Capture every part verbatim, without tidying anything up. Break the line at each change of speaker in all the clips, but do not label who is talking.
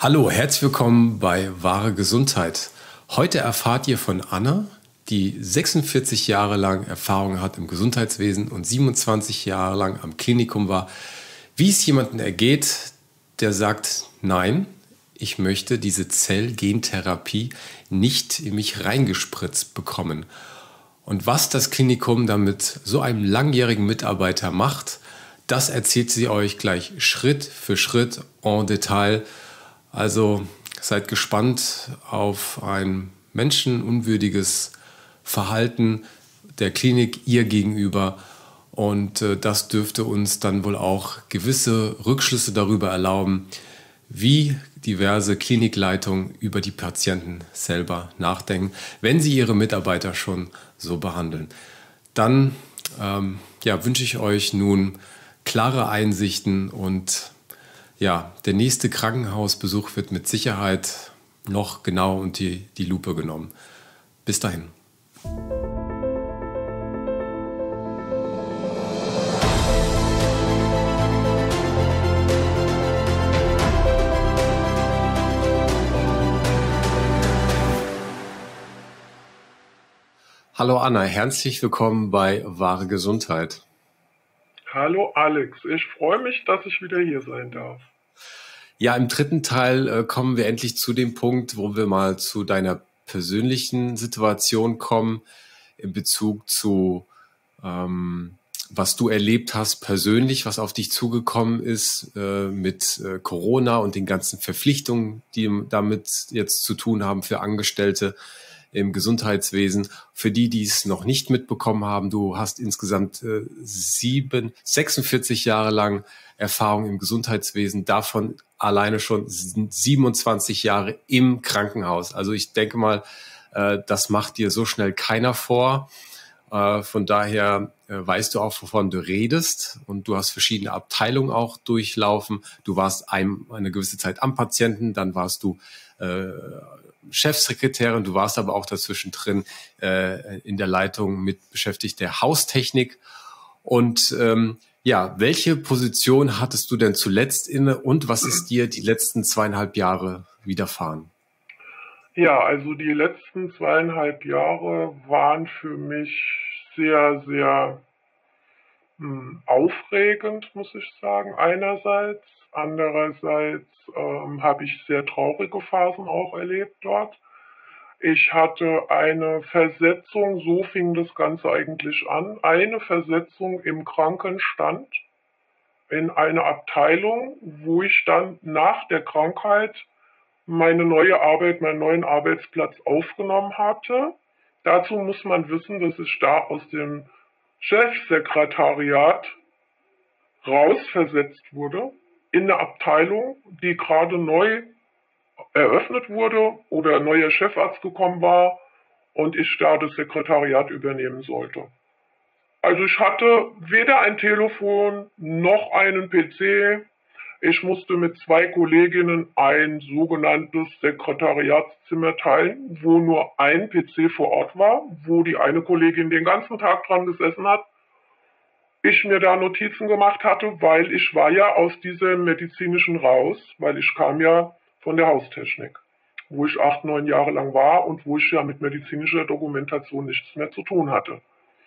Hallo, herzlich willkommen bei Wahre Gesundheit. Heute erfahrt ihr von Anna, die sechsundvierzig Jahre lang Erfahrung hat im Gesundheitswesen und siebenundzwanzig Jahre lang am Klinikum war, wie es jemandem ergeht, der sagt, nein, ich möchte diese Zellgentherapie nicht in mich reingespritzt bekommen. Und was das Klinikum damit so einem langjährigen Mitarbeiter macht, das erzählt sie euch gleich Schritt für Schritt en Detail. Also seid gespannt auf ein menschenunwürdiges Verhalten der Klinik ihr gegenüber. Und äh, das dürfte uns dann wohl auch gewisse Rückschlüsse darüber erlauben, wie diverse Klinikleitungen über die Patienten selber nachdenken, wenn sie ihre Mitarbeiter schon so behandeln. Dann ähm, ja, wünsche ich euch nun klare Einsichten und ja, der nächste Krankenhausbesuch wird mit Sicherheit noch genau unter die, die Lupe genommen. Bis dahin. Hallo Anna, herzlich willkommen bei Wahre Gesundheit.
Hallo Alex, ich freue mich, dass ich wieder hier sein darf.
Ja, im dritten Teil äh, kommen wir endlich zu dem Punkt, wo wir mal zu deiner persönlichen Situation kommen, in Bezug zu, ähm, was du erlebt hast persönlich, was auf dich zugekommen ist äh, mit äh, Corona und den ganzen Verpflichtungen, die damit jetzt zu tun haben für Angestellte im Gesundheitswesen. Für die, die es noch nicht mitbekommen haben, du hast insgesamt äh, sieben, sechsundvierzig Jahre lang Erfahrung im Gesundheitswesen, davon alleine schon siebenundzwanzig Jahre im Krankenhaus. Also ich denke mal, äh, das macht dir so schnell keiner vor. Äh, von daher äh, weißt du auch, wovon du redest, und du hast verschiedene Abteilungen auch durchlaufen. Du warst ein, eine gewisse Zeit am Patienten, dann warst du äh, Chefsekretärin, du warst aber auch dazwischen drin äh, in der Leitung mit beschäftigt der Haustechnik. Und ähm, ja, welche Position hattest du denn zuletzt inne und was ist dir die letzten zweieinhalb Jahre widerfahren?
Ja, also die letzten zweieinhalb Jahre waren für mich sehr, sehr mh, aufregend, muss ich sagen, einerseits. Andererseits ähm, habe ich sehr traurige Phasen auch erlebt dort. Ich hatte eine Versetzung, so fing das Ganze eigentlich an, eine Versetzung im Krankenstand in eine Abteilung, wo ich dann nach der Krankheit meine neue Arbeit, meinen neuen Arbeitsplatz aufgenommen hatte. Dazu muss man wissen, dass ich da aus dem Chefsekretariat rausversetzt wurde in eine Abteilung, die gerade neu eröffnet wurde oder ein neuer Chefarzt gekommen war und ich da das Sekretariat übernehmen sollte. Also ich hatte weder ein Telefon noch einen P C. Ich musste mit zwei Kolleginnen ein sogenanntes Sekretariatszimmer teilen, wo nur ein P C vor Ort war, wo die eine Kollegin den ganzen Tag dran gesessen hat. Ich mir da Notizen gemacht hatte, weil ich war ja aus diesem medizinischen raus, weil ich kam ja von der Haustechnik, wo ich acht, neun Jahre lang war und wo ich ja mit medizinischer Dokumentation nichts mehr zu tun hatte.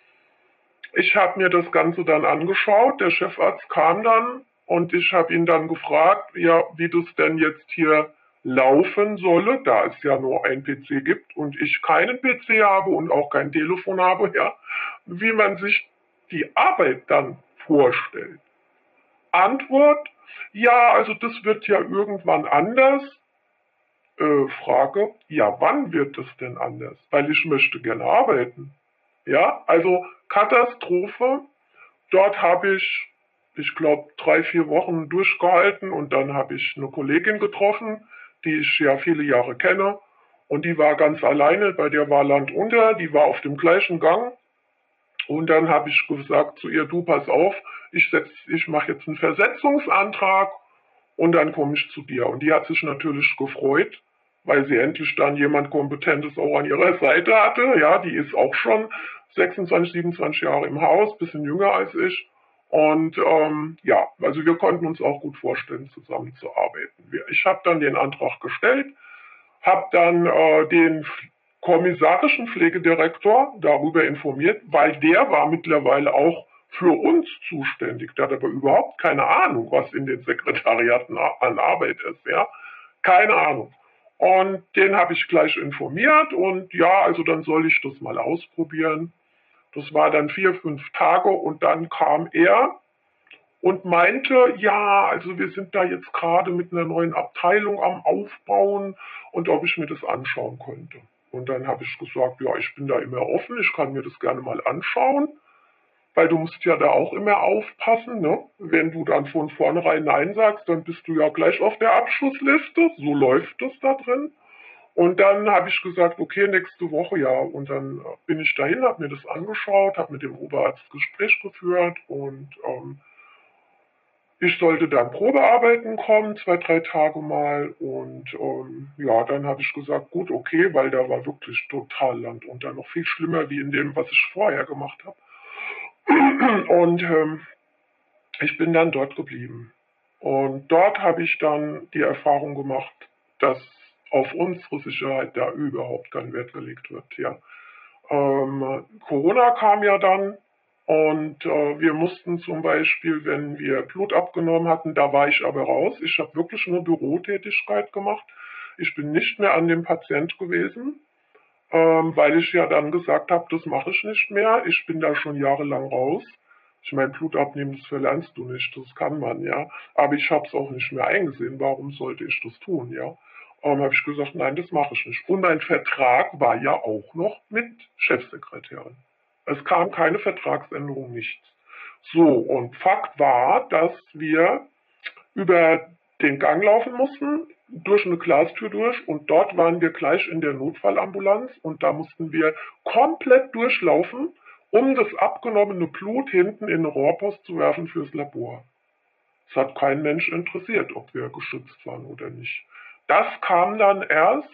Ich habe mir das Ganze dann angeschaut, der Chefarzt kam dann und ich habe ihn dann gefragt, ja, wie das denn jetzt hier laufen solle, da es ja nur ein P C gibt und ich keinen P C habe und auch kein Telefon habe, ja, wie man sich die Arbeit dann vorstellt. Antwort, ja, also das wird ja irgendwann anders. Äh, Frage, ja, wann wird es denn anders? Weil ich möchte gerne arbeiten. Ja, also Katastrophe. Dort habe ich, ich glaube, drei, vier Wochen durchgehalten und dann habe ich eine Kollegin getroffen, die ich ja viele Jahre kenne und die war ganz alleine, bei der war Land unter, die war auf dem gleichen Gang und dann habe ich gesagt zu ihr, du pass auf, ich, setz, ich mache jetzt einen Versetzungsantrag und dann komme ich zu dir. Und die hat sich natürlich gefreut, weil sie endlich dann jemand Kompetentes auch an ihrer Seite hatte. Ja, die ist auch schon sechsundzwanzig, siebenundzwanzig Jahre im Haus, bisschen jünger als ich. Und ähm, ja, also wir konnten uns auch gut vorstellen, zusammenzuarbeiten. Wir, ich habe dann den Antrag gestellt, habe dann äh, den kommissarischen Pflegedirektor darüber informiert, weil der war mittlerweile auch für uns zuständig. Der hat aber überhaupt keine Ahnung, was in den Sekretariaten an Arbeit ist. Ja? Keine Ahnung. Und den habe ich gleich informiert und ja, also dann soll ich das mal ausprobieren. Das war dann vier, fünf Tage und dann kam er und meinte, ja, also wir sind da jetzt gerade mit einer neuen Abteilung am Aufbauen und ob ich mir das anschauen könnte. Und dann habe ich gesagt, ja, ich bin da immer offen, ich kann mir das gerne mal anschauen, weil du musst ja da auch immer aufpassen, ne? Wenn du dann von vornherein Nein sagst, dann bist du ja gleich auf der Abschussliste, so läuft das da drin. Und dann habe ich gesagt, okay, nächste Woche, ja. Und dann bin ich dahin, habe mir das angeschaut, habe mit dem Oberarzt Gespräch geführt und ähm, ich sollte dann Probearbeiten kommen, zwei, drei Tage mal. Und ähm, ja, dann habe ich gesagt, gut, okay, weil da war wirklich total Land unter, noch viel schlimmer wie in dem, was ich vorher gemacht habe. Und ähm, ich bin dann dort geblieben. Und dort habe ich dann die Erfahrung gemacht, dass auf unsere Sicherheit da überhaupt kein Wert gelegt wird. Ja. Ähm, Corona kam ja dann und äh, wir mussten zum Beispiel, wenn wir Blut abgenommen hatten, da war ich aber raus. Ich habe wirklich nur Bürotätigkeit gemacht. Ich bin nicht mehr an dem Patient gewesen, ähm, weil ich ja dann gesagt habe, das mache ich nicht mehr. Ich bin da schon jahrelang raus. Ich meine, Blut abnehmen, das verlernst du nicht, das kann man, ja. Aber ich habe es auch nicht mehr eingesehen. Warum sollte ich das tun, ja? Ähm, habe ich gesagt, nein, das mache ich nicht. Und mein Vertrag war ja auch noch mit Chefsekretärin. Es kam keine Vertragsänderung, nichts. So, und Fakt war, dass wir über den Gang laufen mussten, durch eine Glastür durch und dort waren wir gleich in der Notfallambulanz und da mussten wir komplett durchlaufen, um das abgenommene Blut hinten in eine Rohrpost zu werfen fürs Labor. Es hat kein Mensch interessiert, ob wir geschützt waren oder nicht. Das kam dann erst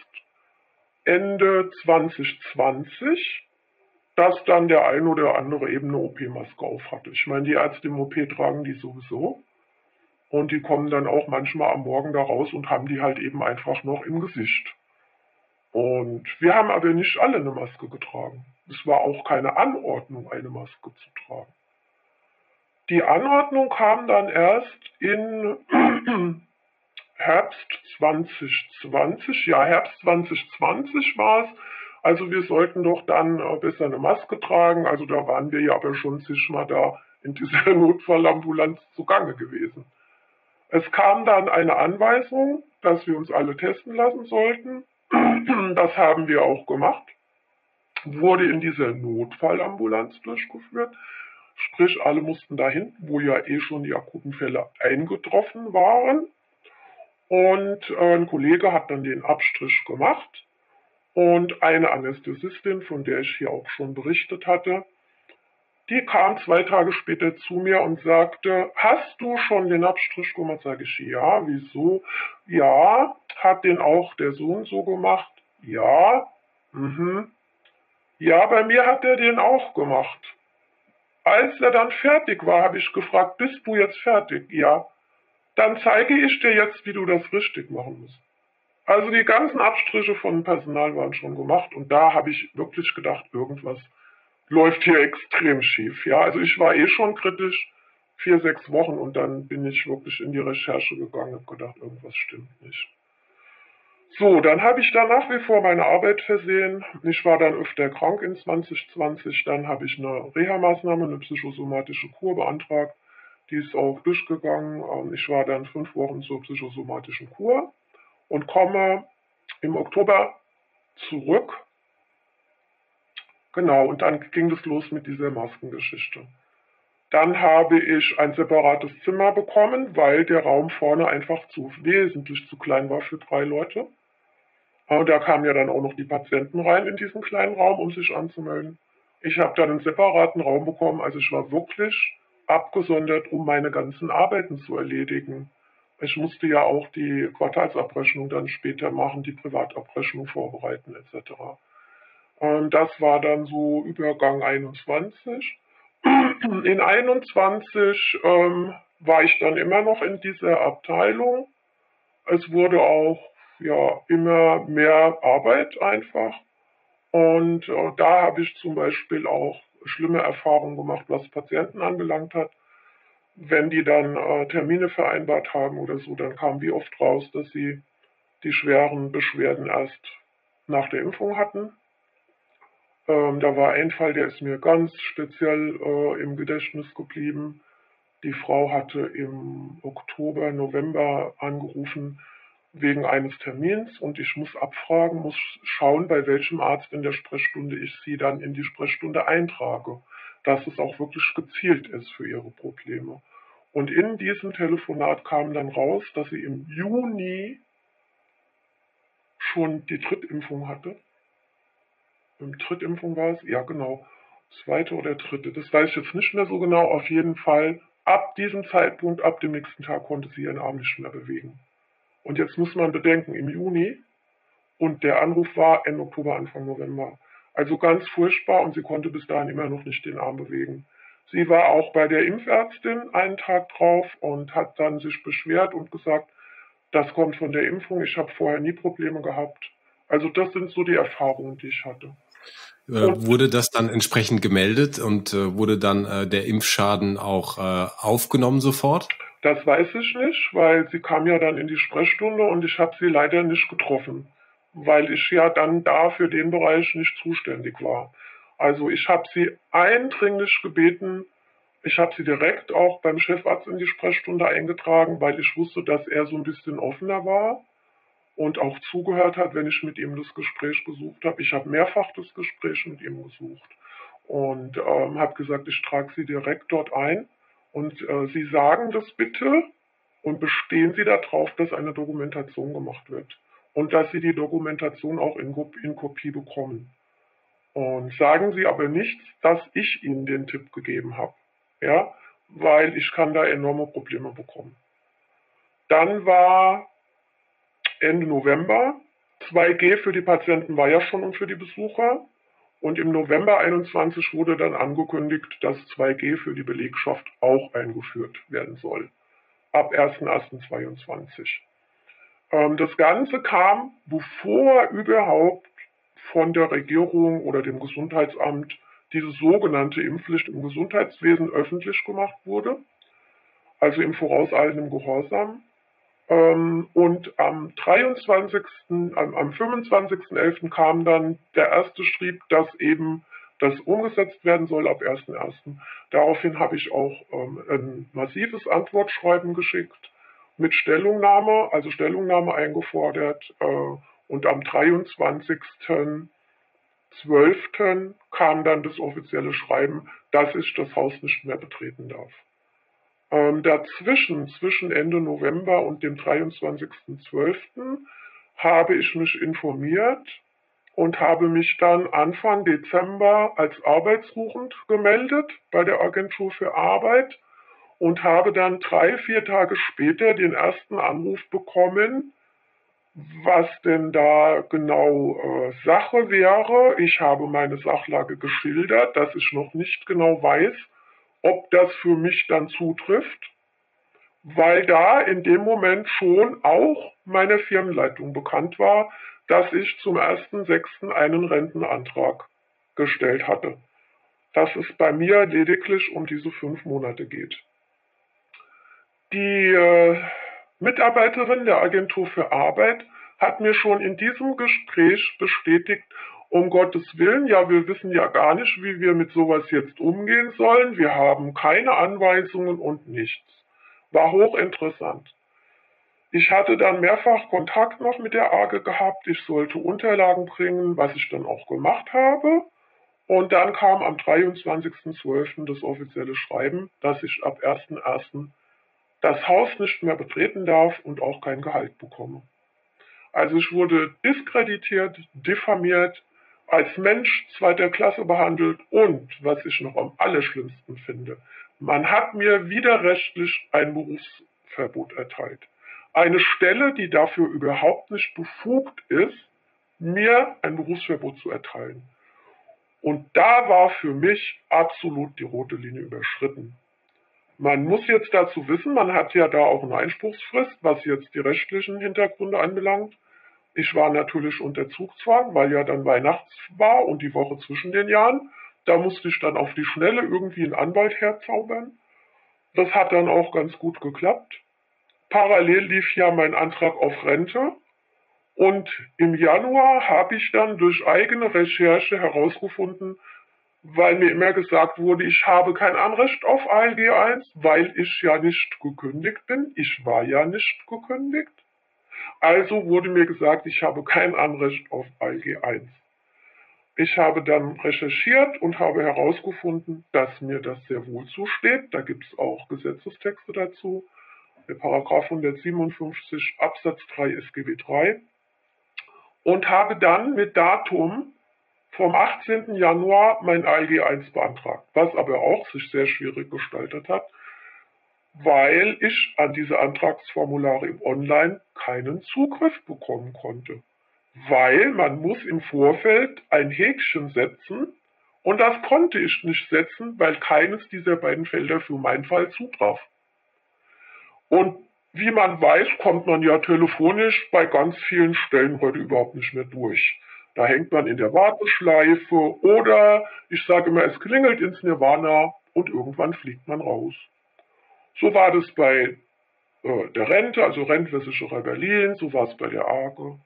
Ende zwanzig zwanzig, dass dann der ein oder andere eben eine O P-Maske auf hatte. Ich meine, die Ärzte im O P tragen die sowieso. Und die kommen dann auch manchmal am Morgen da raus und haben die halt eben einfach noch im Gesicht. Und wir haben aber nicht alle eine Maske getragen. Es war auch keine Anordnung, eine Maske zu tragen. Die Anordnung kam dann erst in Herbst zwanzig zwanzig. Ja, Herbst zwanzig zwanzig war es. Also wir sollten doch dann besser eine Maske tragen. Also da waren wir ja aber schon zigmal da in dieser Notfallambulanz zugange gewesen. Es kam dann eine Anweisung, dass wir uns alle testen lassen sollten. Das haben wir auch gemacht. Wurde in dieser Notfallambulanz durchgeführt. Sprich, alle mussten dahin, wo ja eh schon die akuten Fälle eingetroffen waren. Und ein Kollege hat dann den Abstrich gemacht. Und eine Anästhesistin, von der ich hier auch schon berichtet hatte, die kam zwei Tage später zu mir und sagte, hast du schon den Abstrich gemacht? Sage ich, ja, wieso? Ja, hat den auch der Sohn so gemacht? Ja, mhm. Ja, bei mir hat er den auch gemacht. Als er dann fertig war, habe ich gefragt, bist du jetzt fertig? Ja. Dann zeige ich dir jetzt, wie du das richtig machen musst. Also die ganzen Abstriche von dem Personal waren schon gemacht und da habe ich wirklich gedacht, irgendwas läuft hier extrem schief. Ja, also ich war eh schon kritisch, vier, sechs Wochen und dann bin ich wirklich in die Recherche gegangen und gedacht, irgendwas stimmt nicht. So, dann habe ich da nach wie vor meine Arbeit versehen. Ich war dann öfter krank in zwanzig zwanzig, dann habe ich eine Reha-Maßnahme, eine psychosomatische Kur beantragt. Die ist auch durchgegangen. Ich war dann fünf Wochen zur psychosomatischen Kur und komme im Oktober zurück. Genau, und dann ging es los mit dieser Maskengeschichte. Dann habe ich ein separates Zimmer bekommen, weil der Raum vorne einfach zu wesentlich zu klein war für drei Leute. Und da kamen ja dann auch noch die Patienten rein in diesen kleinen Raum, um sich anzumelden. Ich habe dann einen separaten Raum bekommen, also ich war wirklich abgesondert, um meine ganzen Arbeiten zu erledigen. Ich musste ja auch die Quartalsabrechnung dann später machen, die Privatabrechnung vorbereiten et cetera. Und das war dann so Übergang einundzwanzig. In einundzwanzig ähm, war ich dann immer noch in dieser Abteilung. Es wurde auch ja immer mehr Arbeit einfach. Und äh, da habe ich zum Beispiel auch schlimme Erfahrungen gemacht, was Patienten anbelangt hat. Wenn die dann äh, Termine vereinbart haben oder so, dann kam wie oft raus, dass sie die schweren Beschwerden erst nach der Impfung hatten. Ähm, da war ein Fall, der ist mir ganz speziell äh, im Gedächtnis geblieben. Die Frau hatte im Oktober, November angerufen wegen eines Termins und ich muss abfragen, muss schauen, bei welchem Arzt in der Sprechstunde ich sie dann in die Sprechstunde eintrage, dass es auch wirklich gezielt ist für ihre Probleme. Und in diesem Telefonat kam dann raus, dass sie im Juni schon die Drittimpfung hatte. Im Drittimpfung war es? Ja, genau. Zweite oder dritte. Das weiß ich jetzt nicht mehr so genau. Auf jeden Fall, ab diesem Zeitpunkt, ab dem nächsten Tag konnte sie ihren Arm nicht mehr bewegen. Und jetzt muss man bedenken, im Juni und der Anruf war Ende Oktober, Anfang November. Also ganz furchtbar und sie konnte bis dahin immer noch nicht den Arm bewegen. Sie war auch bei der Impfärztin einen Tag drauf und hat dann sich beschwert und gesagt, das kommt von der Impfung, ich habe vorher nie Probleme gehabt. Also das sind so die Erfahrungen, die ich hatte.
Und wurde das dann entsprechend gemeldet und äh, wurde dann äh, der Impfschaden auch äh, aufgenommen sofort?
Das weiß ich nicht, weil sie kam ja dann in die Sprechstunde und ich habe sie leider nicht getroffen, weil ich ja dann da für den Bereich nicht zuständig war. Also ich habe sie eindringlich gebeten, ich habe sie direkt auch beim Chefarzt in die Sprechstunde eingetragen, weil ich wusste, dass er so ein bisschen offener war und auch zugehört hat, wenn ich mit ihm das Gespräch gesucht habe. Ich habe mehrfach das Gespräch mit ihm gesucht und ähm, habe gesagt, ich trage sie direkt dort ein und äh, Sie sagen das bitte und bestehen Sie darauf, dass eine Dokumentation gemacht wird und dass Sie die Dokumentation auch in, in Kopie bekommen. Und sagen Sie aber nichts, dass ich Ihnen den Tipp gegeben habe, ja, weil ich kann da enorme Probleme bekommen. Dann war Ende November. zwei G für die Patienten war ja schon und für die Besucher. Und im November einundzwanzig wurde dann angekündigt, dass zwei G für die Belegschaft auch eingeführt werden soll. Ab erster erster zweiundzwanzig. Ähm, das Ganze kam, bevor überhaupt von der Regierung oder dem Gesundheitsamt diese sogenannte Impfpflicht im Gesundheitswesen öffentlich gemacht wurde. Also im vorauseilendem Gehorsam. Und am dreiundzwanzigsten, am fünfundzwanzigsten elften kam dann der erste Schrieb, dass eben das umgesetzt werden soll ab ersten ersten Daraufhin habe ich auch ähm, ein massives Antwortschreiben geschickt mit Stellungnahme, also Stellungnahme eingefordert. Äh, und am dreiundzwanzigsten zwölften kam dann das offizielle Schreiben, dass ich das Haus nicht mehr betreten darf. Ähm, dazwischen, zwischen Ende November und dem dreiundzwanzigsten zwölften habe ich mich informiert und habe mich dann Anfang Dezember als arbeitssuchend gemeldet bei der Agentur für Arbeit und habe dann drei, vier Tage später den ersten Anruf bekommen, was denn da genau äh, Sache wäre. Ich habe meine Sachlage geschildert, dass ich noch nicht genau weiß, ob das für mich dann zutrifft, weil da in dem Moment schon auch meine Firmenleitung bekannt war, dass ich zum ersten sechsten einen Rentenantrag gestellt hatte. Dass es bei mir lediglich um diese fünf Monate geht. Die äh, Mitarbeiterin der Agentur für Arbeit hat mir schon in diesem Gespräch bestätigt, um Gottes Willen, ja, wir wissen ja gar nicht, wie wir mit sowas jetzt umgehen sollen. Wir haben keine Anweisungen und nichts. War hochinteressant. Ich hatte dann mehrfach Kontakt noch mit der A G gehabt. Ich sollte Unterlagen bringen, was ich dann auch gemacht habe. Und dann kam am dreiundzwanzigsten zwölften das offizielle Schreiben, dass ich ab ersten ersten das Haus nicht mehr betreten darf und auch kein Gehalt bekomme. Also ich wurde diskreditiert, diffamiert, als Mensch zweiter Klasse behandelt und, was ich noch am allerschlimmsten finde, man hat mir widerrechtlich ein Berufsverbot erteilt. Eine Stelle, die dafür überhaupt nicht befugt ist, mir ein Berufsverbot zu erteilen. Und da war für mich absolut die rote Linie überschritten. Man muss jetzt dazu wissen, man hat ja da auch eine Einspruchsfrist, was jetzt die rechtlichen Hintergründe anbelangt. Ich war natürlich unter Zugzwang, weil ja dann Weihnachts war und die Woche zwischen den Jahren. Da musste ich dann auf die Schnelle irgendwie einen Anwalt herzaubern. Das hat dann auch ganz gut geklappt. Parallel lief ja mein Antrag auf Rente. Und im Januar habe ich dann durch eigene Recherche herausgefunden, weil mir immer gesagt wurde, ich habe kein Anrecht auf A L G eins, weil ich ja nicht gekündigt bin. Ich war ja nicht gekündigt. Also wurde mir gesagt, ich habe kein Anrecht auf A L G eins. Ich habe dann recherchiert und habe herausgefunden, dass mir das sehr wohl zusteht. Da gibt es auch Gesetzestexte dazu. Der Paragraph hundertsiebenundfünfzig Absatz drei S G B drei. Und habe dann mit Datum vom achtzehnten Januar mein A L G eins beantragt, was aber auch sich sehr schwierig gestaltet hat, weil ich an diese Antragsformulare im Online keinen Zugriff bekommen konnte. Weil man muss im Vorfeld ein Häkchen setzen und das konnte ich nicht setzen, weil keines dieser beiden Felder für meinen Fall zutraf. Und wie man weiß, kommt man ja telefonisch bei ganz vielen Stellen heute überhaupt nicht mehr durch. Da hängt man in der Warteschleife oder ich sage immer, es klingelt ins Nirvana und irgendwann fliegt man raus. So war das bei äh, der Rente, also Rentenversicherer Berlin, so war es bei der A G E.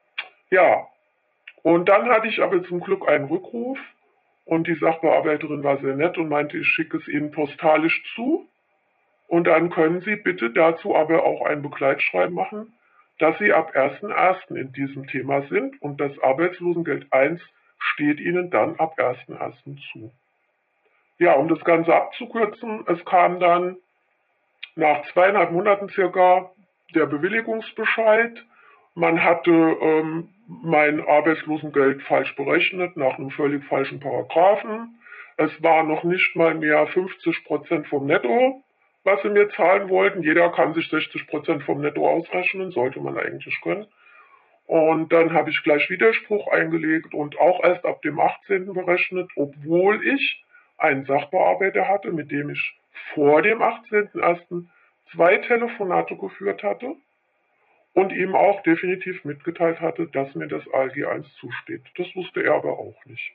Ja, und dann hatte ich aber zum Glück einen Rückruf und die Sachbearbeiterin war sehr nett und meinte, ich schicke es Ihnen postalisch zu und dann können Sie bitte dazu aber auch ein Begleitschreiben machen, dass Sie ab ersten ersten in diesem Thema sind und das Arbeitslosengeld eins steht Ihnen dann ab ersten ersten zu. Ja, um das Ganze abzukürzen, es kam dann nach zweieinhalb Monaten circa der Bewilligungsbescheid. Man hatte ähm, mein Arbeitslosengeld falsch berechnet, nach einem völlig falschen Paragraphen. Es war noch nicht mal mehr fünfzig Prozent vom Netto, was sie mir zahlen wollten. Jeder kann sich sechzig Prozent vom Netto ausrechnen, sollte man eigentlich können. Und dann habe ich gleich Widerspruch eingelegt und auch erst ab dem achtzehnten berechnet, obwohl ich einen Sachbearbeiter hatte, mit dem ich vor dem achtzehnten ersten zwei Telefonate geführt hatte und ihm auch definitiv mitgeteilt hatte, dass mir das A L G eins zusteht. Das wusste er aber auch nicht.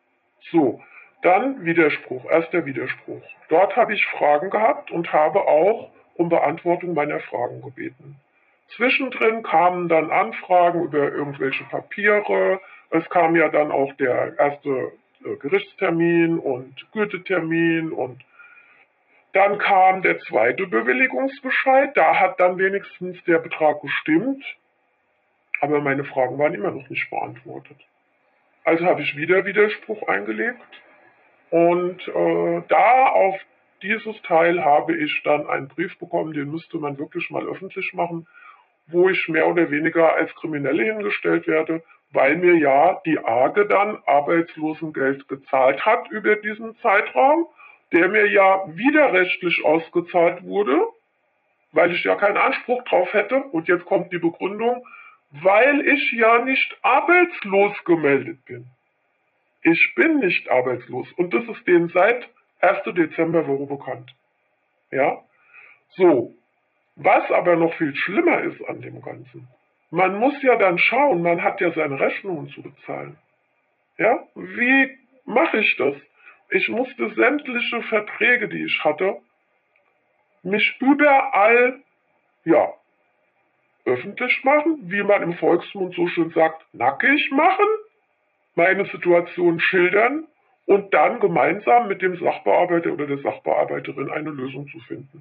So, dann Widerspruch, erster Widerspruch. Dort habe ich Fragen gehabt und habe auch um Beantwortung meiner Fragen gebeten. Zwischendrin kamen dann Anfragen über irgendwelche Papiere. Es kam ja dann auch der erste äh, Gerichtstermin und Gütetermin und dann kam der zweite Bewilligungsbescheid. Da hat dann wenigstens der Betrag gestimmt, aber meine Fragen waren immer noch nicht beantwortet. Also habe ich wieder Widerspruch eingelegt und äh, da auf dieses Teil habe ich dann einen Brief bekommen, den müsste man wirklich mal öffentlich machen, wo ich mehr oder weniger als Kriminelle hingestellt werde, weil mir ja die A G E dann Arbeitslosengeld gezahlt hat über diesen Zeitraum, der mir ja widerrechtlich ausgezahlt wurde, weil ich ja keinen Anspruch drauf hätte. Und jetzt kommt die Begründung, weil ich ja nicht arbeitslos gemeldet bin. Ich bin nicht arbeitslos und das ist denen seit ersten Dezemberwoche bekannt. Ja, so. Was aber noch viel schlimmer ist an dem Ganzen, man muss ja dann schauen, man hat ja seine Rechnungen zu bezahlen. Ja, wie mache ich das? Ich musste sämtliche Verträge, die ich hatte, mich überall, ja, öffentlich machen, wie man im Volksmund so schön sagt, nackig machen, meine Situation schildern und dann gemeinsam mit dem Sachbearbeiter oder der Sachbearbeiterin eine Lösung zu finden.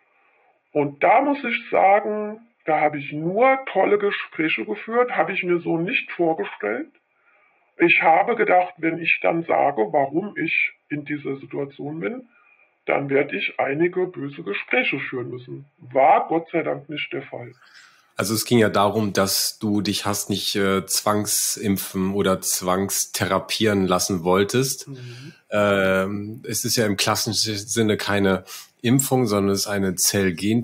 Und da muss ich sagen, da habe ich nur tolle Gespräche geführt, habe ich mir so nicht vorgestellt. Ich habe gedacht, wenn ich dann sage, warum ich in dieser Situation bin, dann werde ich einige böse Gespräche führen müssen. War Gott sei Dank nicht der Fall.
Also es ging ja darum, dass du dich hast nicht äh, zwangsimpfen oder zwangstherapieren lassen wolltest. Mhm. Ähm, es ist ja im klassischen Sinne keine Impfung, sondern es ist eine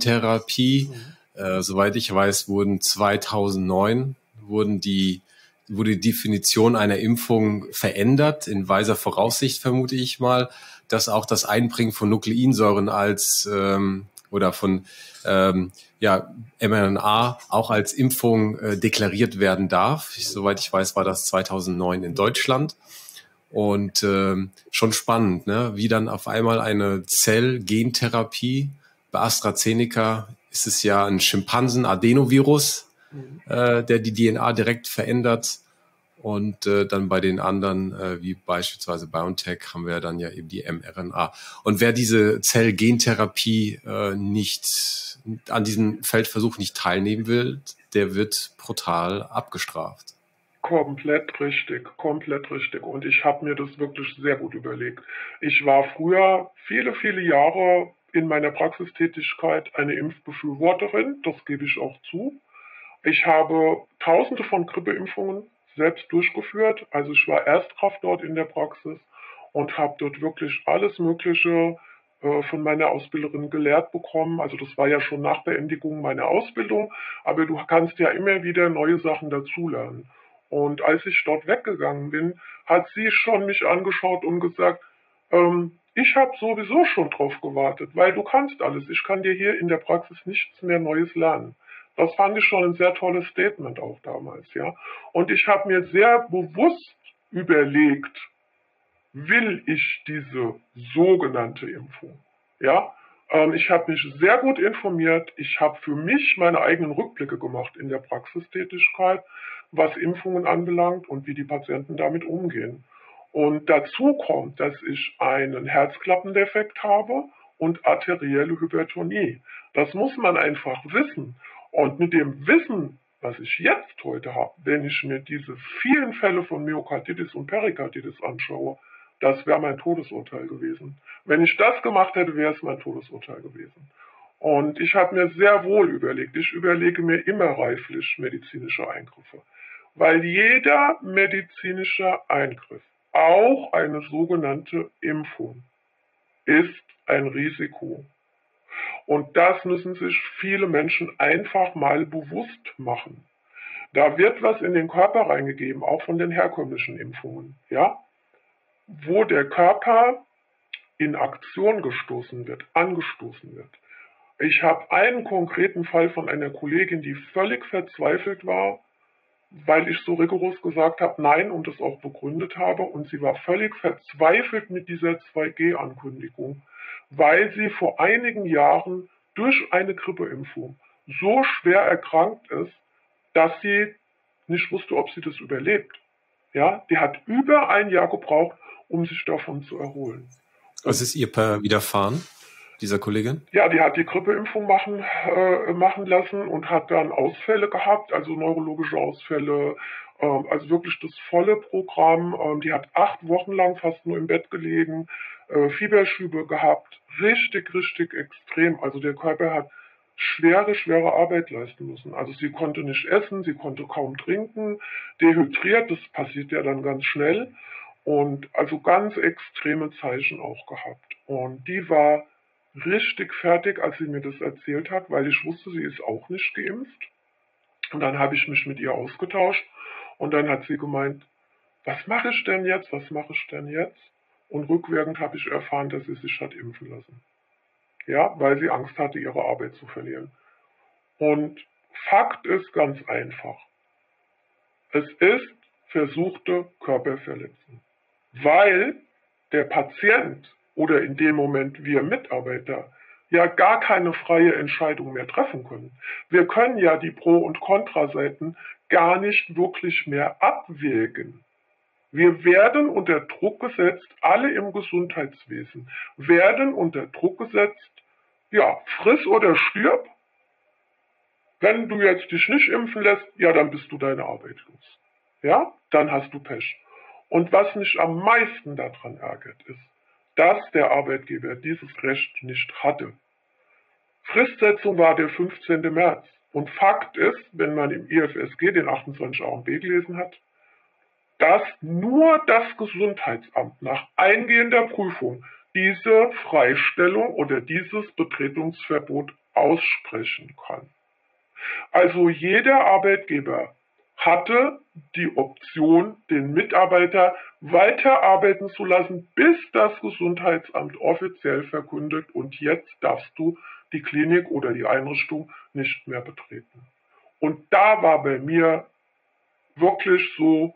Zellgentherapie. Mhm. Äh, soweit ich weiß, wurden zweitausendneun wurden die wurde die Definition einer Impfung verändert, in weiser Voraussicht vermute ich mal, dass auch das Einbringen von Nukleinsäuren als ähm, oder von ähm, ja, mRNA auch als Impfung äh, deklariert werden darf. Ich, soweit ich weiß, war das zweitausendneun in Deutschland. Und ähm, schon spannend, ne? Wie dann auf einmal eine Zell-Gentherapie, bei AstraZeneca ist es ja ein Schimpansen-Adenovirus, mhm. äh, der die D N A direkt verändert. Und äh, dann bei den anderen, äh, wie beispielsweise BioNTech, haben wir dann ja eben die mRNA. Und wer diese Zell-Gentherapie äh, nicht an diesem Feldversuch nicht teilnehmen will, der wird brutal abgestraft.
Komplett richtig, komplett richtig. Und ich habe mir das wirklich sehr gut überlegt. Ich war früher viele, viele Jahre in meiner Praxistätigkeit eine Impfbefürworterin, das gebe ich auch zu. Ich habe tausende von Grippeimpfungen selbst durchgeführt. Also ich war Erstkraft dort in der Praxis und habe dort wirklich alles Mögliche äh, von meiner Ausbilderin gelehrt bekommen. Also das war ja schon nach Beendigung meiner Ausbildung, aber du kannst ja immer wieder neue Sachen dazulernen. Und als ich dort weggegangen bin, hat sie schon mich angeschaut und gesagt, ähm, ich habe sowieso schon drauf gewartet, weil du kannst alles. Ich kann dir hier in der Praxis nichts mehr Neues lernen. Das fand ich schon ein sehr tolles Statement auch damals, ja. Und ich habe mir sehr bewusst überlegt, will ich diese sogenannte Impfung, ja. Ähm, ich habe mich sehr gut informiert. Ich habe für mich meine eigenen Rückblicke gemacht in der Praxistätigkeit, was Impfungen anbelangt und wie die Patienten damit umgehen. Und dazu kommt, dass ich einen Herzklappendefekt habe und arterielle Hypertonie. Das muss man einfach wissen. Und mit dem Wissen, was ich jetzt heute habe, wenn ich mir diese vielen Fälle von Myokarditis und Perikarditis anschaue, das wäre mein Todesurteil gewesen. Wenn ich das gemacht hätte, wäre es mein Todesurteil gewesen. Und ich habe mir sehr wohl überlegt, ich überlege mir immer reiflich medizinische Eingriffe. Weil jeder medizinische Eingriff, auch eine sogenannte Impfung, ist ein Risiko. Und das müssen sich viele Menschen einfach mal bewusst machen. Da wird was in den Körper reingegeben, auch von den herkömmlichen Impfungen, ja, wo der Körper in Aktion gestoßen wird, angestoßen wird. Ich habe einen konkreten Fall von einer Kollegin, die völlig verzweifelt war, weil ich so rigoros gesagt habe, nein, und es auch begründet habe. Und sie war völlig verzweifelt mit dieser zwei G Ankündigung, weil sie vor einigen Jahren durch eine Grippeimpfung so schwer erkrankt ist, dass sie nicht wusste, ob sie das überlebt. Ja, die hat über ein Jahr gebraucht, um sich davon zu erholen.
Was ist ihr widerfahren, dieser Kollegin?
Ja, die hat die Grippeimpfung machen, äh, machen lassen und hat dann Ausfälle gehabt, also neurologische Ausfälle, äh, also wirklich das volle Programm. Ähm, die hat acht Wochen lang fast nur im Bett gelegen, äh, Fieberschübe gehabt, richtig, richtig extrem. Also der Körper hat schwere, schwere Arbeit leisten müssen. Also sie konnte nicht essen, sie konnte kaum trinken, dehydriert, das passiert ja dann ganz schnell. Und also ganz extreme Zeichen auch gehabt. Und die war richtig fertig, als sie mir das erzählt hat, weil ich wusste, sie ist auch nicht geimpft. Und dann habe ich mich mit ihr ausgetauscht und dann hat sie gemeint, was mache ich denn jetzt, was mache ich denn jetzt? Und rückwirkend habe ich erfahren, dass sie sich hat impfen lassen. Ja, weil sie Angst hatte, ihre Arbeit zu verlieren. Und Fakt ist ganz einfach. Es ist versuchte Körperverletzung. Weil der Patient oder in dem Moment wir Mitarbeiter ja gar keine freie Entscheidung mehr treffen können. Wir können ja die Pro- und Kontraseiten gar nicht wirklich mehr abwägen. Wir werden unter Druck gesetzt, alle im Gesundheitswesen werden unter Druck gesetzt, ja, friss oder stirb. Wenn du jetzt dich nicht impfen lässt, ja, dann bist du deine Arbeit los. Ja, dann hast du Pech. Und was mich am meisten daran ärgert, ist, dass der Arbeitgeber dieses Recht nicht hatte. Fristsetzung war der fünfzehnte März. Und Fakt ist, wenn man im I F S G den achtundzwanzig a und B gelesen hat, dass nur das Gesundheitsamt nach eingehender Prüfung diese Freistellung oder dieses Betretungsverbot aussprechen kann. Also jeder Arbeitgeber hatte die Option, den Mitarbeiter weiterarbeiten zu lassen, bis das Gesundheitsamt offiziell verkündet, und jetzt darfst du die Klinik oder die Einrichtung nicht mehr betreten. Und da war bei mir wirklich so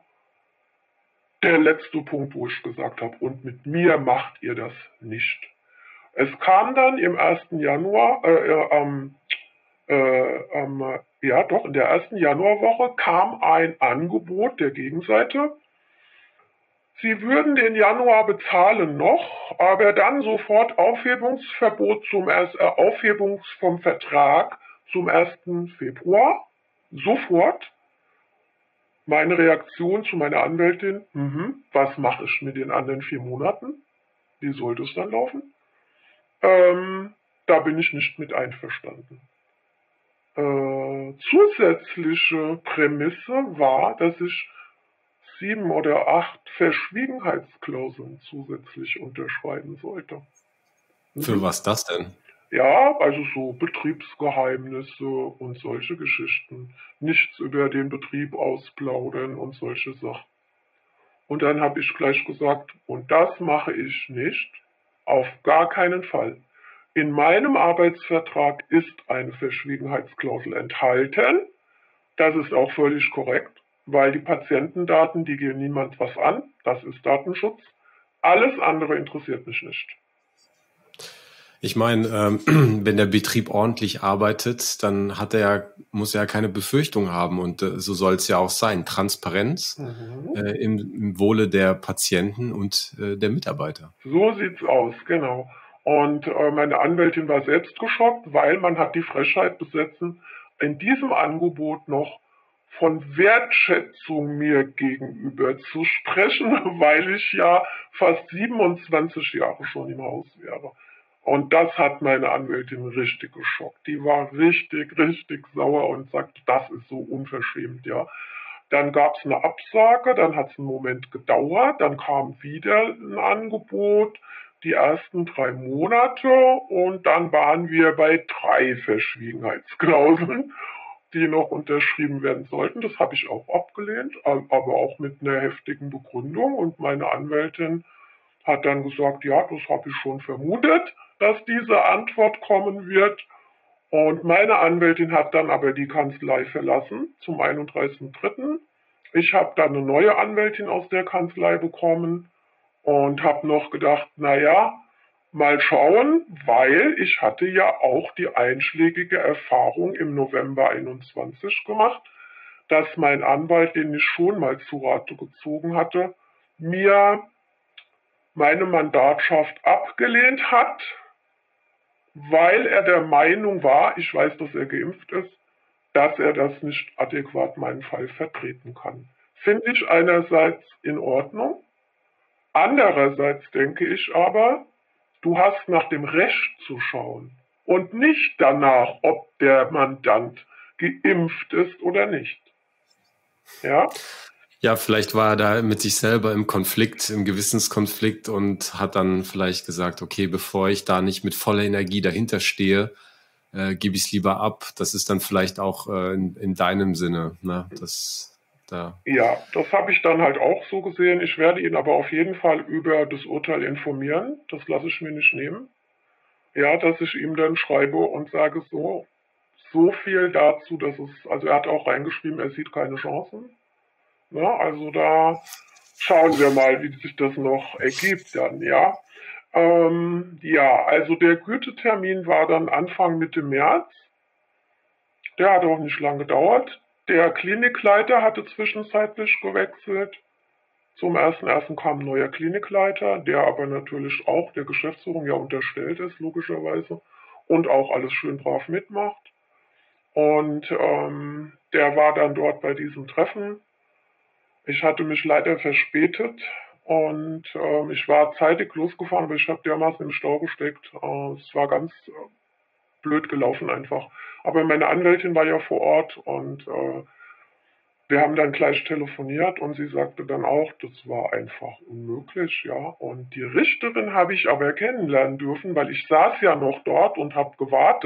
der letzte Punkt, wo ich gesagt habe, und mit mir macht ihr das nicht. Es kam dann im ersten Januar, äh, äh, am, äh, am, ja doch, in der ersten Januarwoche kam ein Angebot der Gegenseite. Sie würden den Januar bezahlen noch, aber dann sofort Aufhebungsverbot zum äh, Aufhebung vom Vertrag zum ersten Februar. Sofort. Meine Reaktion zu meiner Anwältin: mhm, was mache ich mit den anderen vier Monaten? Wie sollte es dann laufen? Ähm, da bin ich nicht mit einverstanden. Äh, zusätzliche Prämisse war, dass ich sieben oder acht Verschwiegenheitsklauseln zusätzlich unterschreiben sollte.
Mhm. Für was das denn?
Ja, also so Betriebsgeheimnisse und solche Geschichten. Nichts über den Betrieb ausplaudern und solche Sachen. Und dann habe ich gleich gesagt, und das mache ich nicht, auf gar keinen Fall. In meinem Arbeitsvertrag ist eine Verschwiegenheitsklausel enthalten. Das ist auch völlig korrekt, weil die Patientendaten, die gehen niemand was an. Das ist Datenschutz. Alles andere interessiert mich nicht.
Ich meine, ähm, wenn der Betrieb ordentlich arbeitet, dann hat er ja, muss er ja keine Befürchtung haben, und äh, so soll es ja auch sein. Transparenz mhm. äh, im, im Wohle der Patienten und äh, der Mitarbeiter.
So sieht's aus, genau. Und äh, meine Anwältin war selbst geschockt, weil man hat die Frechheit besessen, in diesem Angebot noch von Wertschätzung mir gegenüber zu sprechen, weil ich ja fast siebenundzwanzig Jahre schon im Haus wäre. Und das hat meine Anwältin richtig geschockt. Die war richtig, richtig sauer und sagte, das ist so unverschämt, ja. Dann gab es eine Absage, dann hat es einen Moment gedauert, dann kam wieder ein Angebot, die ersten drei Monate, und dann waren wir bei drei Verschwiegenheitsklauseln, die noch unterschrieben werden sollten. Das habe ich auch abgelehnt, aber auch mit einer heftigen Begründung, und meine Anwältin hat dann gesagt, ja, das habe ich schon vermutet, dass diese Antwort kommen wird. Und meine Anwältin hat dann aber die Kanzlei verlassen zum einunddreißigsten dritten Ich habe dann eine neue Anwältin aus der Kanzlei bekommen und habe noch gedacht, naja, mal schauen, weil ich hatte ja auch die einschlägige Erfahrung im November einundzwanzig gemacht, dass mein Anwalt, den ich schon mal zu Rate gezogen hatte, mir meine Mandatschaft abgelehnt hat, weil er der Meinung war, ich weiß, dass er geimpft ist, dass er das nicht adäquat meinen Fall vertreten kann. Finde ich einerseits in Ordnung. Andererseits denke ich aber, du hast nach dem Recht zu schauen und nicht danach, ob der Mandant geimpft ist oder nicht. Ja?
Ja, vielleicht war er da mit sich selber im Konflikt, im Gewissenskonflikt, und hat dann vielleicht gesagt, okay, bevor ich da nicht mit voller Energie dahinter stehe, äh, gebe ich es lieber ab. Das ist dann vielleicht auch äh, in, in deinem Sinne. Ne? Das, da.
Ja, das habe ich dann halt auch so gesehen. Ich werde ihn aber auf jeden Fall über das Urteil informieren. Das lasse ich mir nicht nehmen. Ja, dass ich ihm dann schreibe und sage, so, so viel dazu, dass es, also er hat auch reingeschrieben, er sieht keine Chancen. Ja, also da schauen wir mal, wie sich das noch ergibt dann, ja. Ähm, ja, also der Gütetermin war dann Anfang Mitte März. Der hat auch nicht lange gedauert. Der Klinikleiter hatte zwischenzeitlich gewechselt. Zum ersten ersten kam ein neuer Klinikleiter, der aber natürlich auch der Geschäftsführung ja unterstellt ist, logischerweise, und auch alles schön brav mitmacht. Und ähm, der war dann dort bei diesem Treffen. Ich hatte mich leider verspätet und äh, ich war zeitig losgefahren, aber ich habe dermaßen im Stau gesteckt. Äh, es war ganz äh, blöd gelaufen einfach. Aber meine Anwältin war ja vor Ort, und äh, wir haben dann gleich telefoniert, und sie sagte dann auch, das war einfach unmöglich, ja. Und die Richterin habe ich aber kennenlernen dürfen, weil ich saß ja noch dort und habe gewartet,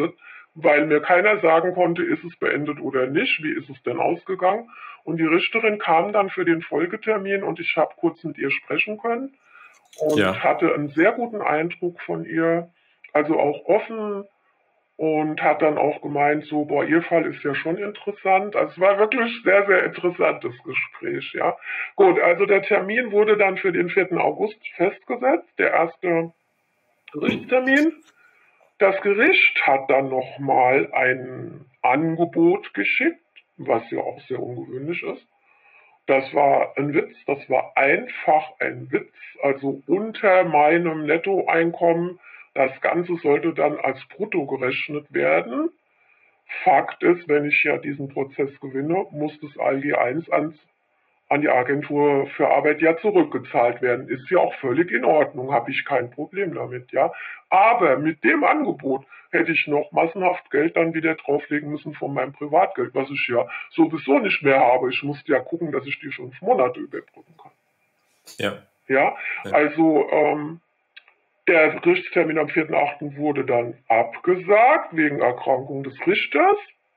weil mir keiner sagen konnte, ist es beendet oder nicht, wie ist es denn ausgegangen. Und die Richterin kam dann für den Folgetermin und ich habe kurz mit ihr sprechen können und
Ja.
hatte einen sehr guten Eindruck von ihr, also auch offen, und hat dann auch gemeint, so, boah, Ihr Fall ist ja schon interessant. Also es war wirklich sehr, sehr interessantes Gespräch, ja. Gut, also der Termin wurde dann für den vierten August festgesetzt, der erste Gerichtstermin. Das Gericht hat dann nochmal ein Angebot geschickt, was ja auch sehr ungewöhnlich ist. Das war ein Witz, das war einfach ein Witz, also unter meinem Nettoeinkommen. Das Ganze sollte dann als Brutto gerechnet werden. Fakt ist, wenn ich ja diesen Prozess gewinne, muss das A L G eins ans, an die Agentur für Arbeit ja zurückgezahlt werden. Ist ja auch völlig in Ordnung, habe ich kein Problem damit, ja. Aber mit dem Angebot hätte ich noch massenhaft Geld dann wieder drauflegen müssen von meinem Privatgeld, was ich ja sowieso nicht mehr habe. Ich musste ja gucken, dass ich die fünf Monate überbrücken kann.
Ja.
Ja,
Ja.
also ähm, der Gerichtstermin am vierten achten wurde dann abgesagt wegen Erkrankung des Richters.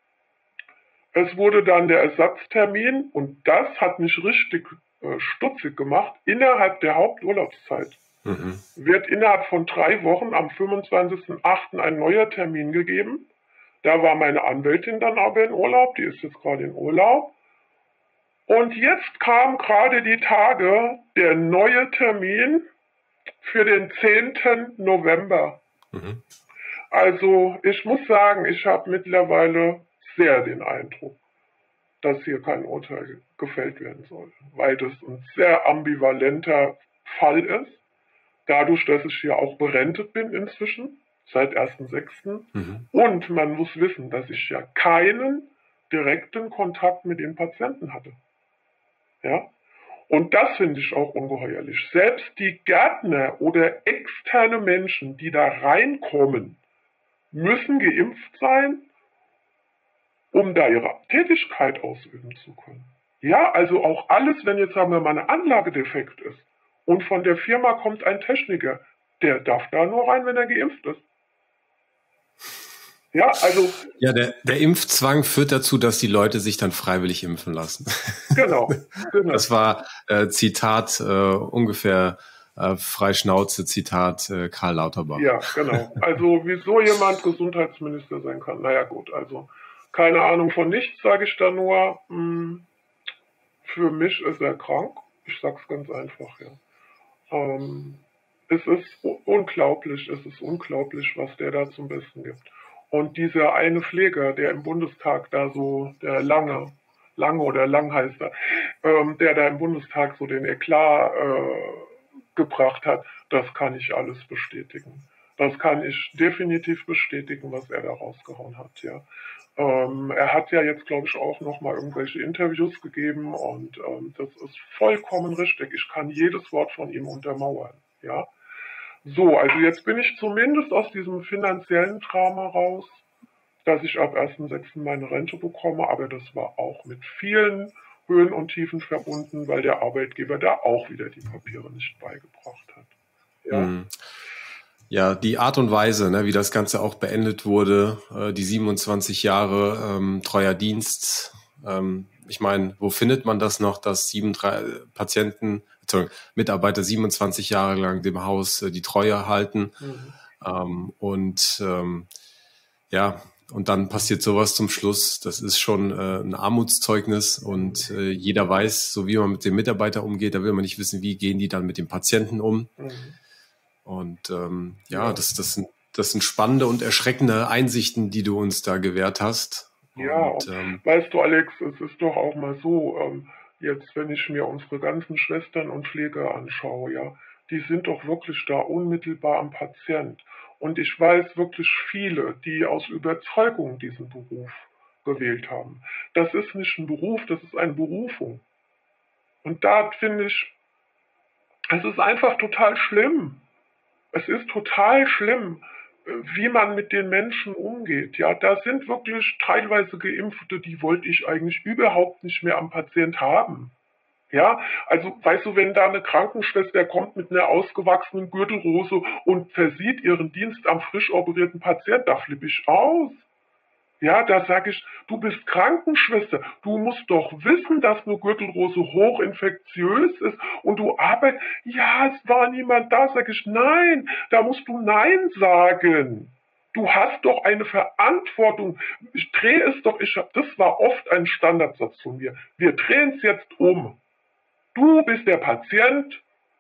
Es wurde dann der Ersatztermin, und das hat mich richtig äh, stutzig gemacht, innerhalb der Haupturlaubszeit.
Mhm.
Wird innerhalb von drei Wochen am fünfundzwanzigsten achten ein neuer Termin gegeben. Da war meine Anwältin dann aber in Urlaub, die ist jetzt gerade in Urlaub. Und jetzt kam gerade die Tage der neue Termin für den zehnten November.
Mhm.
Also ich muss sagen, ich habe mittlerweile sehr den Eindruck, dass hier kein Urteil gefällt werden soll, weil das ein sehr ambivalenter Fall ist. Dadurch, dass ich hier auch berentet bin inzwischen, seit ersten sechsten
Mhm.
Und man muss wissen, dass ich ja keinen direkten Kontakt mit den Patienten hatte. Ja? Und das finde ich auch ungeheuerlich. Selbst die Gärtner oder externe Menschen, die da reinkommen, müssen geimpft sein, um da ihre Tätigkeit ausüben zu können. Ja, also auch alles, wenn jetzt sagen wir mal eine Anlage defekt ist und von der Firma kommt ein Techniker, der darf da nur rein, wenn er geimpft ist. Ja, also
Ja, der, der Impfzwang führt dazu, dass die Leute sich dann freiwillig impfen lassen.
genau, genau.
Das war äh, Zitat äh, ungefähr äh, Freischnauze, Zitat äh, Karl Lauterbach.
Ja, genau. Also wieso jemand Gesundheitsminister sein kann, naja gut, also keine Ahnung von nichts, sage ich da nur. Mh, für mich ist er krank. Ich sag's ganz einfach, ja. Ähm, es ist unglaublich, es ist unglaublich, was der da zum Besten gibt. Und dieser eine Pfleger, der im Bundestag da so, der Lange, Lange oder Lang heißt er, ähm, der da im Bundestag so den Eklat äh, gebracht hat, das kann ich alles bestätigen. Das kann ich definitiv bestätigen, was er da rausgehauen hat, ja. Ähm, er hat ja jetzt, glaube ich, auch nochmal irgendwelche Interviews gegeben und ähm, das ist vollkommen richtig. Ich kann jedes Wort von ihm untermauern, ja. So, also jetzt bin ich zumindest aus diesem finanziellen Drama raus, dass ich ab ersten sechsten meine Rente bekomme, aber das war auch mit vielen Höhen und Tiefen verbunden, weil der Arbeitgeber da auch wieder die Papiere nicht beigebracht hat. Ja,
Mhm. Ja, die Art und Weise, ne, wie das Ganze auch beendet wurde, äh, die siebenundzwanzig Jahre ähm, treuer Dienst. Ähm, ich meine, wo findet man das noch, dass sieben, drei Patienten, Entschuldigung, Mitarbeiter siebenundzwanzig Jahre lang dem Haus äh, die Treue halten?
mhm.
Ähm, und ähm, ja, und dann passiert sowas zum Schluss. Das ist schon äh, ein Armutszeugnis und äh, jeder weiß, so wie man mit dem Mitarbeiter umgeht, da will man nicht wissen, wie gehen die dann mit dem Patienten um.
Mhm.
Und ähm, ja,
Ja.
das, das, sind, das sind spannende und erschreckende Einsichten, die du uns da gewährt hast.
Ja,
Und
und
ähm,
weißt du, Alex, es ist doch auch mal so, ähm, jetzt, wenn ich mir unsere ganzen Schwestern und Pfleger anschaue, ja, die sind doch wirklich da unmittelbar am Patient. Und ich weiß wirklich viele, die aus Überzeugung diesen Beruf gewählt haben. Das ist nicht ein Beruf, das ist eine Berufung. Und da finde ich, es ist einfach total schlimm. Es ist total schlimm, äh, wie man mit den Menschen umgeht. Ja, da sind wirklich teilweise Geimpfte, die wollte ich eigentlich überhaupt nicht mehr am Patient haben. Ja, also weißt du, wenn da eine Krankenschwester kommt mit einer ausgewachsenen Gürtelrose und versieht ihren Dienst am frisch operierten Patient, da flippe ich aus. Ja, da sage ich, du bist Krankenschwester, du musst doch wissen, dass eine Gürtelrose hochinfektiös ist und du arbeitest. Ja, es war niemand da, sage ich, nein, da musst du Nein sagen. Du hast doch eine Verantwortung. Ich drehe es doch, ich hab, das war oft ein Standardsatz von mir. Wir drehen es jetzt um. Du bist der Patient,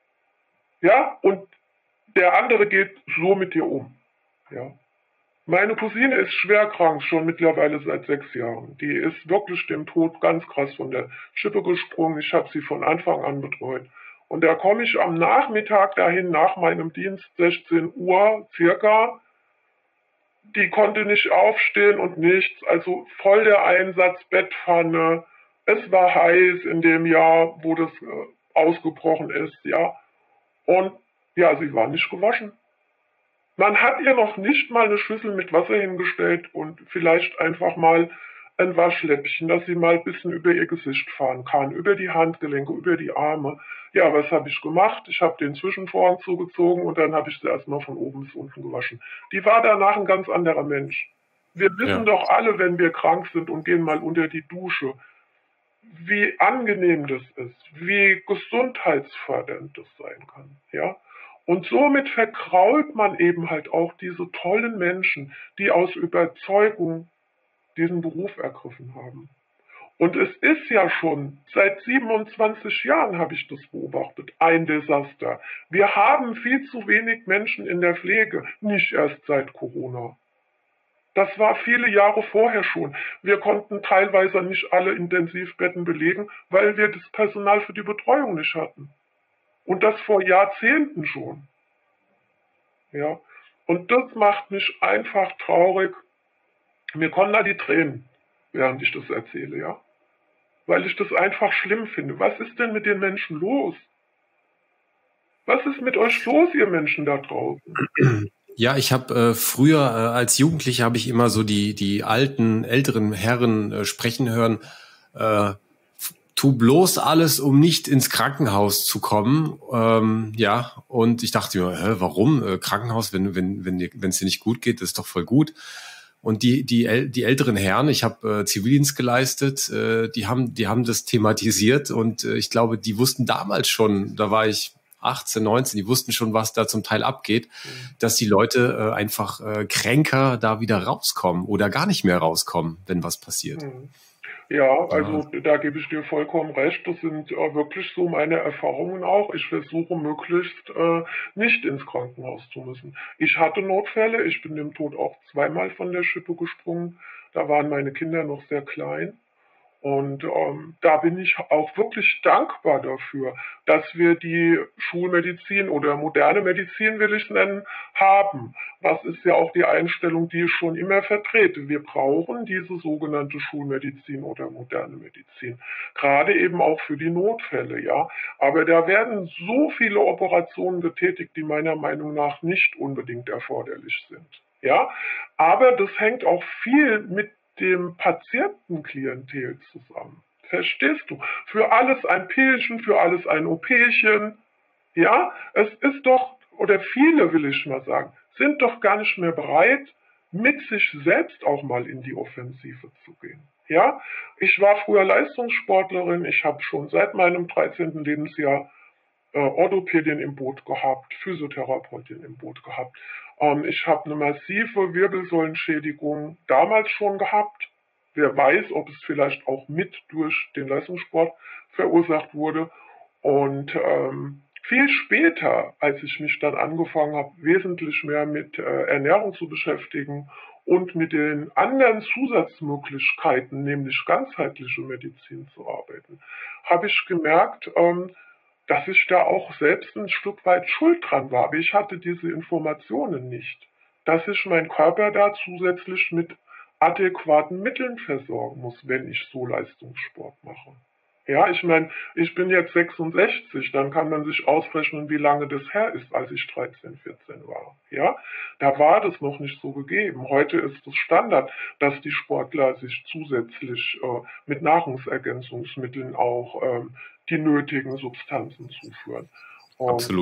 ja, und der andere geht so mit dir um. Ja. Meine Cousine ist schwer krank, schon mittlerweile seit sechs Jahren. Die ist wirklich dem Tod ganz krass von der Schippe gesprungen. Ich habe sie von Anfang an betreut. Und da komme ich am Nachmittag dahin, nach meinem Dienst, sechzehn Uhr circa. Die konnte nicht aufstehen und nichts, also voll der Einsatz, Bettpfanne. Es war heiß in dem Jahr, wo das äh, ausgebrochen ist, ja. Und ja, sie war nicht gewaschen. Man hat ihr noch nicht mal eine Schüssel mit Wasser hingestellt und vielleicht einfach mal ein Waschläppchen, dass sie mal ein bisschen über ihr Gesicht fahren kann, über die Handgelenke, über die Arme. Ja, was habe ich gemacht? Ich habe den Zwischenvorhang zugezogen und dann habe ich sie erstmal von oben bis unten gewaschen. Die war danach ein ganz anderer Mensch. Wir wissen
Ja.
doch alle, wenn wir krank sind und gehen mal unter die Dusche, wie angenehm das ist, wie gesundheitsfördernd das sein kann, ja. Und somit verkrault man eben halt auch diese tollen Menschen, die aus Überzeugung diesen Beruf ergriffen haben. Und es ist ja schon, seit siebenundzwanzig Jahren habe ich das beobachtet, ein Desaster. Wir haben viel zu wenig Menschen in der Pflege, nicht erst seit Corona. Das war viele Jahre vorher schon. Wir konnten teilweise nicht alle Intensivbetten belegen, weil wir das Personal für die Betreuung nicht hatten. Und das vor Jahrzehnten schon. Ja. Und das macht mich einfach traurig. Mir kommen da die Tränen, während ich das erzähle, ja. Weil ich das einfach schlimm finde. Was ist denn mit den Menschen los? Was ist mit euch los, ihr Menschen da draußen?
Ja, ich habe äh, früher äh, als Jugendlicher habe ich immer so die die alten älteren Herren äh, sprechen hören. Äh, tu bloß alles, um nicht ins Krankenhaus zu kommen. Ähm, ja, und ich dachte mir, hä, warum äh, Krankenhaus, wenn wenn wenn dir, wenn es dir nicht gut geht, das ist doch voll gut. Und die die äl- die älteren Herren, ich habe äh, Zivildienst geleistet, äh, die haben die haben das thematisiert und äh, ich glaube, die wussten damals schon, da war ich achtzehn, neunzehn, die wussten schon, was da zum Teil abgeht, dass die Leute äh, einfach äh, kränker da wieder rauskommen oder gar nicht mehr rauskommen, wenn was passiert.
Hm. Ja,
Ja,
also da gebe ich dir vollkommen recht. Das sind äh, wirklich so meine Erfahrungen auch. Ich versuche möglichst äh, nicht ins Krankenhaus zu müssen. Ich hatte Notfälle. Ich bin dem Tod auch zweimal von der Schippe gesprungen. Da waren meine Kinder noch sehr klein. Und ähm, da bin ich auch wirklich dankbar dafür, dass wir die Schulmedizin oder moderne Medizin, will ich es nennen, haben. Das ist ja auch die Einstellung, die ich schon immer vertrete. Wir brauchen diese sogenannte Schulmedizin oder moderne Medizin. Gerade eben auch für die Notfälle, ja. Aber da werden so viele Operationen getätigt, die meiner Meinung nach nicht unbedingt erforderlich sind. Ja, aber das hängt auch viel mit dem Patientenklientel zusammen. Verstehst du? Für alles ein Pillchen, für alles ein OPchen. Ja, es ist doch, oder viele will ich mal sagen, sind doch gar nicht mehr bereit, mit sich selbst auch mal in die Offensive zu gehen. Ja, ich war früher Leistungssportlerin, ich habe schon seit meinem dreizehnten Lebensjahr äh, Orthopädin im Boot gehabt, Physiotherapeutin im Boot gehabt. Ähm, ich habe eine massive Wirbelsäulenschädigung damals schon gehabt. Wer weiß, ob es vielleicht auch mit durch den Leistungssport verursacht wurde. Und ähm, viel später, als ich mich dann angefangen habe, wesentlich mehr mit äh, Ernährung zu beschäftigen und mit den anderen Zusatzmöglichkeiten, nämlich ganzheitliche Medizin zu arbeiten, habe ich gemerkt, ähm, dass ich da auch selbst ein Stück weit schuld dran war. Aber ich hatte diese Informationen nicht, dass ich meinen Körper da zusätzlich mit adäquaten Mitteln versorgen muss, wenn ich so Leistungssport mache. Ja, ich meine, ich bin jetzt sechsundsechzig, dann kann man sich ausrechnen, wie lange das her ist, als ich dreizehn, vierzehn war. Ja, da war das noch nicht so gegeben. Heute ist es Standard, dass die Sportler sich zusätzlich äh, mit Nahrungsergänzungsmitteln auch ähm, die nötigen Substanzen zuführen. Und
absolut.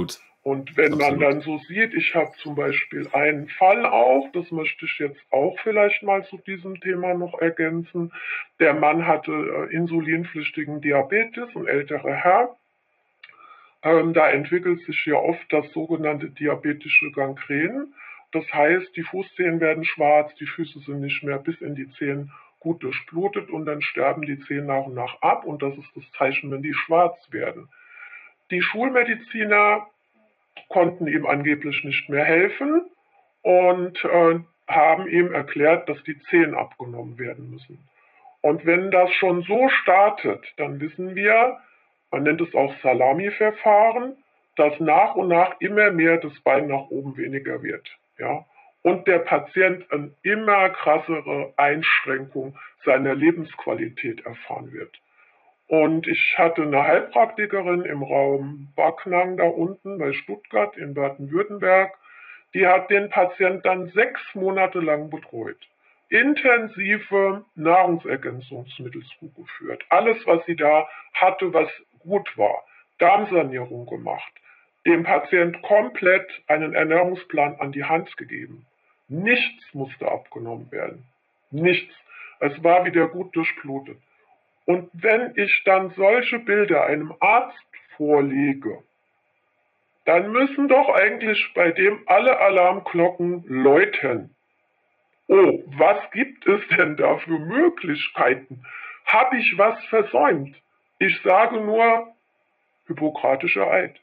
Und wenn man
Absolut.
dann so sieht, ich habe zum Beispiel einen Fall auch, das möchte ich jetzt auch vielleicht mal zu diesem Thema noch ergänzen. Der Mann hatte äh, insulinpflichtigen Diabetes, ein älterer Herr. Ähm, da entwickelt sich ja oft das sogenannte diabetische Gangren. Das heißt, die Fußzehen werden schwarz, die Füße sind nicht mehr bis in die Zehen gut durchblutet und dann sterben die Zehen nach und nach ab und das ist das Zeichen, wenn die schwarz werden. Die Schulmediziner konnten ihm angeblich nicht mehr helfen und äh, haben ihm erklärt, dass die Zehen abgenommen werden müssen. Und wenn das schon so startet, dann wissen wir, man nennt es auch Salami-Verfahren, dass nach und nach immer mehr das Bein nach oben weniger wird. Ja? Und der Patient eine immer krassere Einschränkung seiner Lebensqualität erfahren wird. Und ich hatte eine Heilpraktikerin im Raum Backnang da unten bei Stuttgart in Baden-Württemberg, die hat den Patient dann sechs Monate lang betreut. Intensive Nahrungsergänzungsmittel zugeführt. Alles, was sie da hatte, was gut war. Darmsanierung gemacht. Dem Patient komplett einen Ernährungsplan an die Hand gegeben. Nichts musste abgenommen werden. Nichts. Es war wieder gut durchblutet. Und wenn ich dann solche Bilder einem Arzt vorlege, dann müssen doch eigentlich bei dem alle Alarmglocken läuten. Oh, was gibt es denn da für Möglichkeiten? Habe ich was versäumt? Ich sage nur Hippokratischer Eid.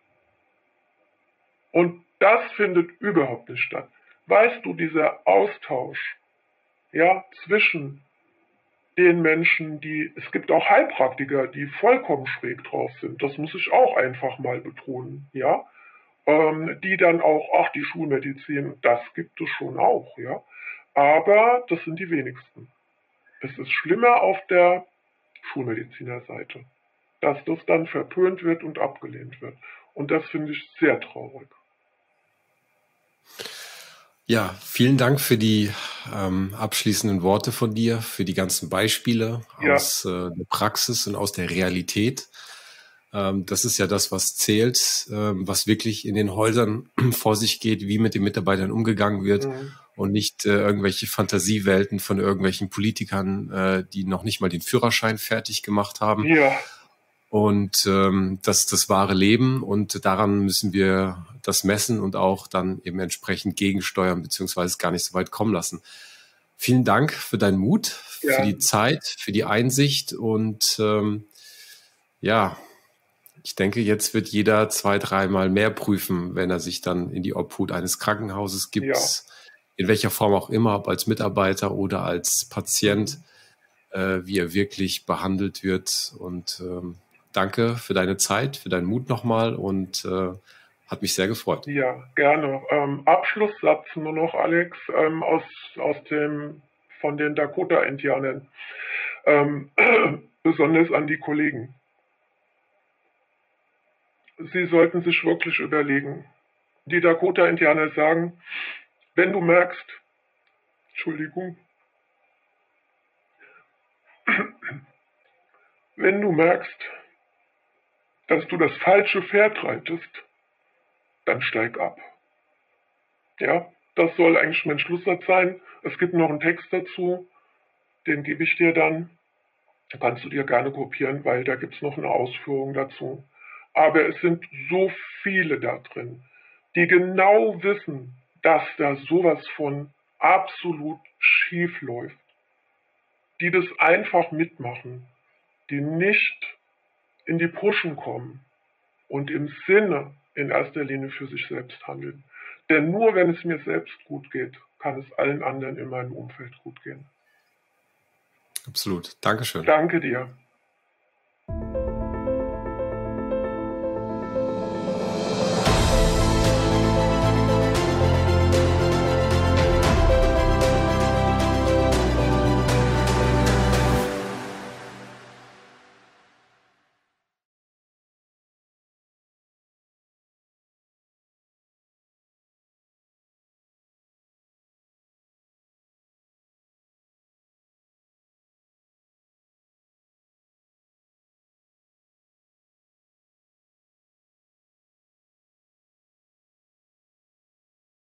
Und das findet überhaupt nicht statt. Weißt du, dieser Austausch, ja, zwischen den Menschen, die, es gibt auch Heilpraktiker, die vollkommen schräg drauf sind, das muss ich auch einfach mal betonen, ja, ähm, die dann auch, ach, die Schulmedizin, das gibt es schon auch, ja, aber das sind die wenigsten. Es ist schlimmer auf der Schulmedizinerseite, dass das dann verpönt wird und abgelehnt wird. Und das finde ich sehr traurig.
Ja, vielen Dank für die ähm, abschließenden Worte von dir, für die ganzen Beispiele
Ja.
aus äh, der Praxis und aus der Realität. Ähm, das ist ja das, was zählt, ähm, was wirklich in den Häusern vor sich geht, wie mit den Mitarbeitern umgegangen wird
Mhm.
und nicht äh, irgendwelche Fantasiewelten von irgendwelchen Politikern, äh, die noch nicht mal den Führerschein fertig gemacht haben.
Ja.
Und ähm, das ist das wahre Leben und daran müssen wir das messen und auch dann eben entsprechend gegensteuern beziehungsweise gar nicht so weit kommen lassen. Vielen Dank für deinen Mut,
Ja.
für die Zeit, für die Einsicht und ähm, ja, ich denke, jetzt wird jeder zwei, dreimal mehr prüfen, wenn er sich dann in die Obhut eines Krankenhauses gibt,
Ja.
in welcher Form auch immer, ob als Mitarbeiter oder als Patient,
Mhm.
äh, wie er wirklich behandelt wird und ähm, danke für deine Zeit, für deinen Mut nochmal und äh, hat mich sehr gefreut.
Ja, gerne. Ähm, Abschlusssatz nur noch, Alex, ähm, aus, aus dem, von den Dakota-Indianern. Ähm, besonders an die Kollegen. Sie sollten sich wirklich überlegen. Die Dakota-Indianer sagen, wenn du merkst, Entschuldigung, wenn du merkst, dass du das falsche Pferd reitest, dann steig ab. Ja, das soll eigentlich mein Schlusssatz sein. Es gibt noch einen Text dazu, den gebe ich dir dann. Da kannst du dir gerne kopieren, weil da gibt es noch eine Ausführung dazu. Aber es sind so viele da drin, die genau wissen, dass da sowas von absolut schief läuft. Die das einfach mitmachen, die nicht in die Puschen kommen und im Sinne in erster Linie für sich selbst handeln. Denn nur wenn es mir selbst gut geht, kann es allen anderen in meinem Umfeld gut gehen.
Absolut. Dankeschön.
Danke dir.